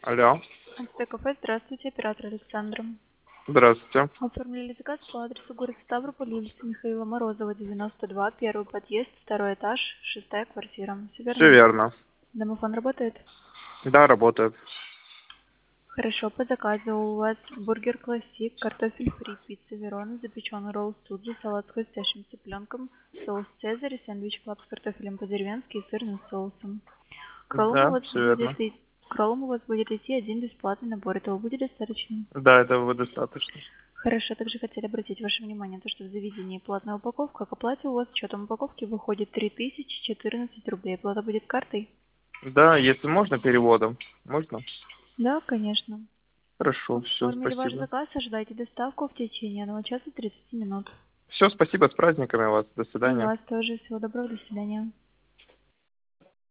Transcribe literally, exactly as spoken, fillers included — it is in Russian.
Алло. МСТ-кафе, здравствуйте, оператор Александра. Здравствуйте. Оформили заказ по адресу город Ставрополь, улица Михаила Морозова, девяносто два, первый подъезд, второй этаж, шестая квартира. Все Все верно? верно. Домофон работает? Да, работает. Хорошо, по заказу у вас бургер классик, картофель фри, пицца Верона, запеченный ролл суджи, салат с хрустящим цыпленком, соус цезарь, сэндвич клаб с картофелем по-деревенски и сырным соусом. К роллам у Да, вас все верно. будет, и- к роллам у вас будет идти один бесплатный набор. Этого будет достаточно? Да, этого достаточно. Хорошо, также хотели обратить ваше внимание на то, что в заведении платная упаковка. К оплате у вас с учетом упаковки выходит три тысячи четырнадцать рублей. Оплата будет картой? Да, если можно, переводом. Можно? Да, конечно. Хорошо, все, Оформили ваш спасибо. заказ, ожидайте доставку в течение одного часа тридцати минут. Все, спасибо, с праздниками вас. До И свидания. вас тоже. Всего доброго, до свидания.